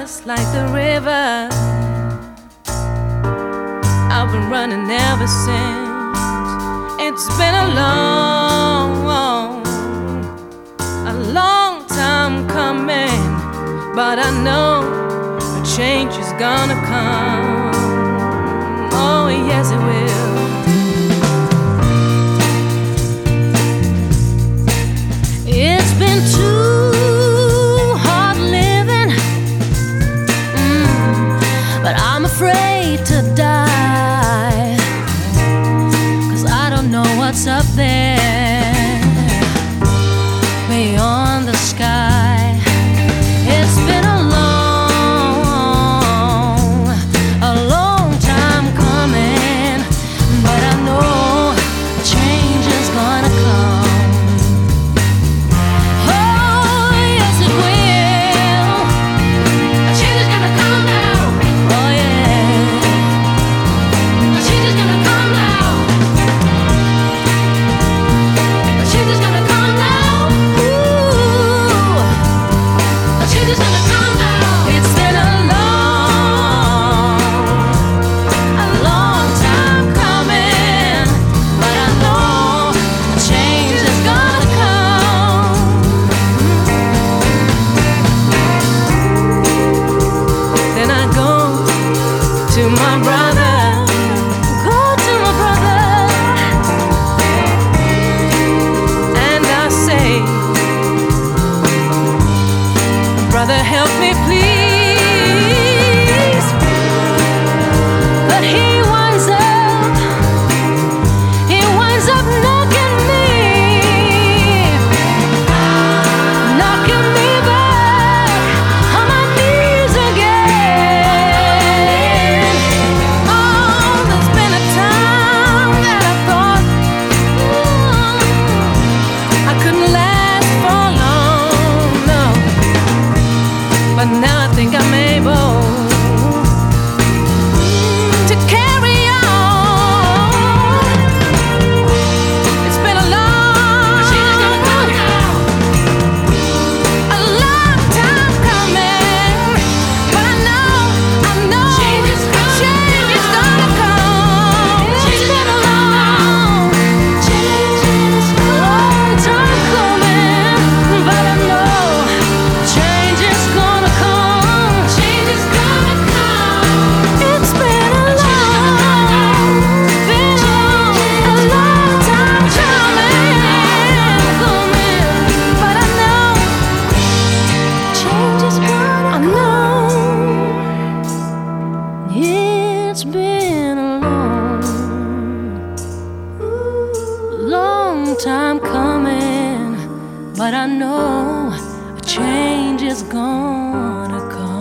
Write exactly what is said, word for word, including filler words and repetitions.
just like the river. I've been running ever since. It's been a long, a long time coming, but I know a change is gonna come. Oh yes it will. It's been too hard living, mm, but I'm afraid to die, 'cause I don't know what's up there beyond the sky. It's been a long, a long time coming, but I know change is gonna come. To my brother, go to my brother, and I say, brother, help me please. But he winds up, he winds up knocking me, knocking me back on my knees again. But now I think I'm able to carry on. It's been a long, a long time coming, but I know, I know change is gonna come. It's been a long, long time coming, but I know change is gonna come. It's been a long, long time coming, but I know a change is gonna come.